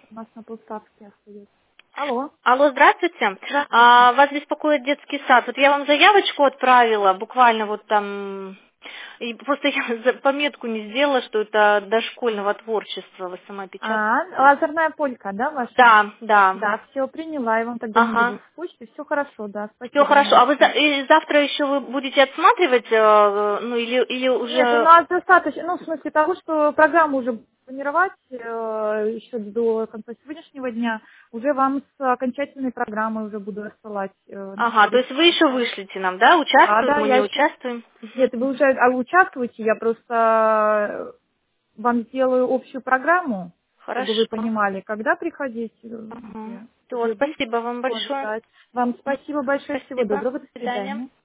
У нас на полставки остается. Алло. Алло, здравствуйте. Здравствуйте. Вас беспокоит детский сад. Вот я вам заявочку отправила, буквально вот там, и просто я пометку не сделала, что это дошкольного творчества. Вы сама печатаете. Лазерная полька, да, ваша? Да, да. Да, все, приняла, я вам тогда наберу Ага. в почте. Все хорошо, да, Все спасибо вам хорошо. А вы большое. и завтра еще вы будете отсматривать, ну или Нет, у уже... нас достаточно, ну, в смысле того, что программу уже буду планировать еще до конца сегодняшнего дня, уже вам с окончательной программой уже буду рассылать Ага, наши то есть вы еще результаты. вышлите нам, да? Да, Участвуем, да, мы я не еще... участвуем? Нет, вы уже участвуете, я просто вам сделаю общую программу, чтобы вы Хорошо. понимали, когда приходить, Ага. где, То, где быть, спасибо вам что большое. ожидать. Вам спасибо большое, всего Спасибо. доброго, до До свидания. свидания.